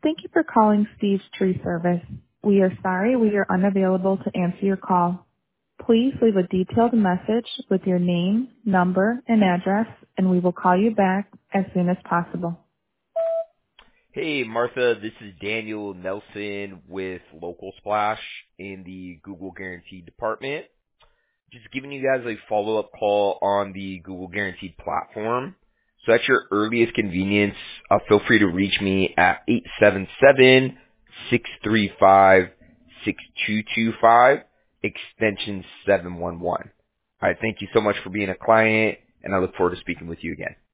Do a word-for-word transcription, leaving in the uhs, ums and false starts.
Thank you for calling Steve's Tree Service. We are sorry we are unavailable to answer your call. Please leave a detailed message with your name, number, and address, and we will call you back as soon as possible. Hey, Martha, this is Daniel Nelson with Local Splash in the Google Guaranteed department. Just giving you guys a follow-up call on the Google Guaranteed platform. So at your earliest convenience, uh, feel free to reach me at eight seven seven, six three five, six two two five, extension seven one one. All right, thank you so much for being a client, and I look forward to speaking with you again.